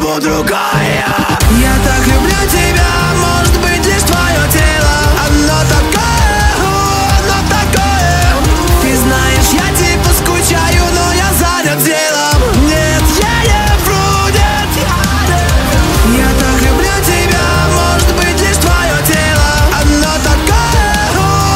найду другая. Я так люблю тебя, может быть лишь твое тело. Оно такое. Ты знаешь, я типа скучаю, но я занят делом. Нет, я не вру, нет, я не. Я так люблю тебя, может быть лишь твое тело. Оно такое.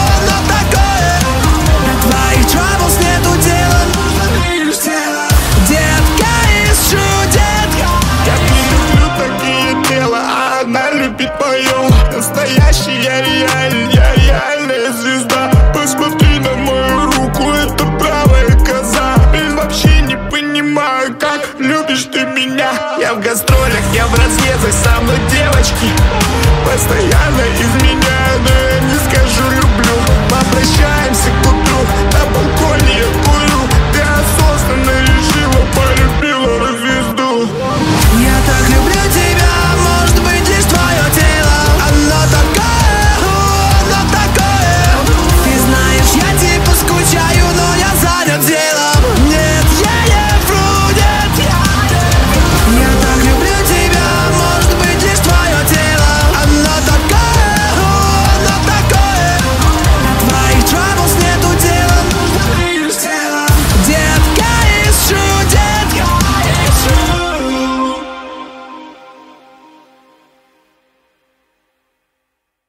До твоих troubles нету дела, нужно лишь тело. Детка из детка. Я не люблю такие тела, а она любит мое. Настоящая реальная звезда. Посмотри на мою руку, это правая коза. Блин, вообще не понимаю, как любишь ты меня. Я в гастролях, я в разъездах, со мной девочки постоянно изменяют.